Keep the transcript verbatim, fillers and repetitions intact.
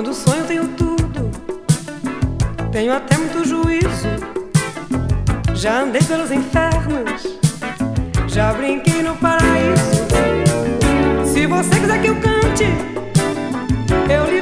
Quando sonho tenho tudo, tenho até muito juízo. Já andei pelos infernos, já brinquei no paraíso. Se você quiser que eu cante, eu lhe